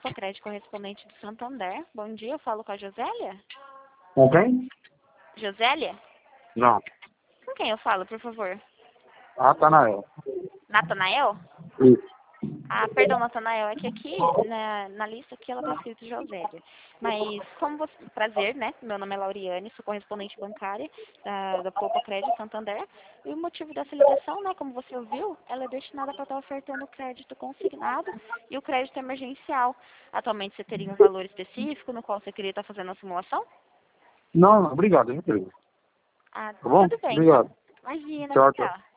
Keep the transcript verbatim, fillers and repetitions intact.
Poupa Crédito correspondente de Santander. Bom dia, eu falo com a Josélia? Com quem? Josélia? Não. Com quem eu falo, por favor? Natanael. Natanael? Isso. Ah, perdão, Natanael, é que aqui na, na lista aqui ela tá escrito Josélia. Mas como você... Prazer, né? Meu nome é Lauriane, sou correspondente bancária da, da Poupa Crédito Santander. E o motivo dessa ligação, né, como você ouviu, ela é destinada para estar ofertando crédito consignado e o crédito emergencial. Atualmente você teria um valor específico no qual você queria estar fazendo a simulação? Não, não, obrigado, hein, emprego. Ah, Tá bom? tudo bem, então. Obrigado. Imagina, Tchau, tchau. tchau.